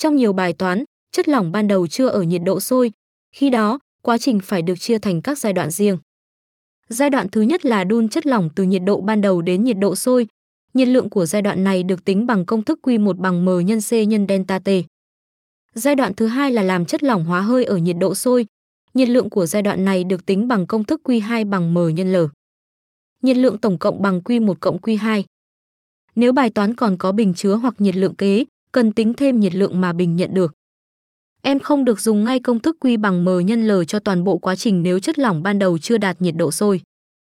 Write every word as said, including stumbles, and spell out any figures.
Trong nhiều bài toán, chất lỏng ban đầu chưa ở nhiệt độ sôi, khi đó, quá trình phải được chia thành các giai đoạn riêng. Giai đoạn thứ nhất là đun chất lỏng từ nhiệt độ ban đầu đến nhiệt độ sôi. Nhiệt lượng của giai đoạn này được tính bằng công thức Q một bằng M nhân C nhân delta T. Giai đoạn thứ hai là làm chất lỏng hóa hơi ở nhiệt độ sôi. Nhiệt lượng của giai đoạn này được tính bằng công thức Q hai bằng M nhân L. Nhiệt lượng tổng cộng bằng Q một cộng Q hai. Nếu bài toán còn có bình chứa hoặc nhiệt lượng kế, cần tính thêm nhiệt lượng mà bình nhận được. Em không được dùng ngay công thức Q bằng M nhân L cho toàn bộ quá trình nếu chất lỏng ban đầu chưa đạt nhiệt độ sôi.